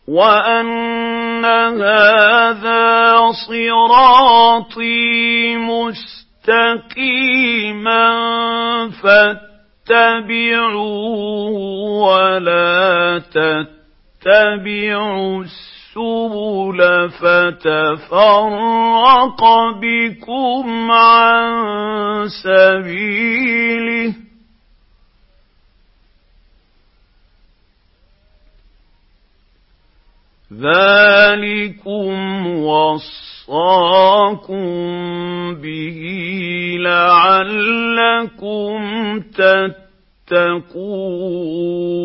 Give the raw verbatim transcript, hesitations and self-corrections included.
وَأَنَّ هَٰذَا صِرَاطِي مُسْتَقِيمًا فَاتَّبِعُوهُ وَلَا تَتَّبِعُوا السُّبُلَ فَتَفَرَّقَ بِكُمْ عَن سَبِيلِهِ ۚ ذَٰلِكُمْ وَصَّاكُم بِهِ لَعَلَّكُمْ تَتَّقُونَ